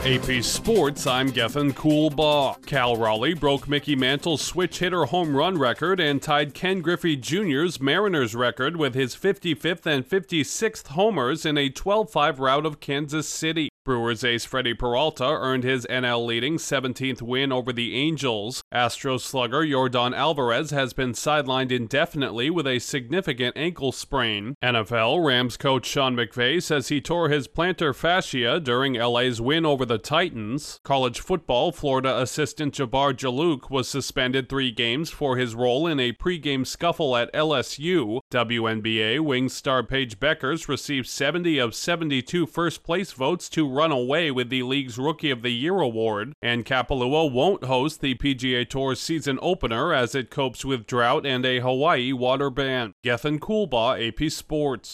AP Sports, I'm Gethin Coolbaugh. Cal Raleigh broke Mickey Mantle's switch hitter home run record and tied Ken Griffey Jr.'s Mariners record with his 55th and 56th homers in a 12-5 rout of Kansas City. Brewers ace Freddie Peralta earned his NL-leading 17th win over the Angels. Astros slugger Yordan Alvarez has been sidelined indefinitely with a significant ankle sprain. NFL Rams coach Sean McVay says he tore his plantar fascia during LA's win over the Titans. College football Florida assistant Jabbar Jalouk was suspended 3 games for his role in a pregame scuffle at LSU. WNBA wing star Paige Beckers received 70 of 72 first-place votes to run away with the league's Rookie of the Year award, and Kapalua won't host the PGA Tour's season opener as it copes with drought and a Hawaii water ban. Gethin Coolbaugh, AP Sports.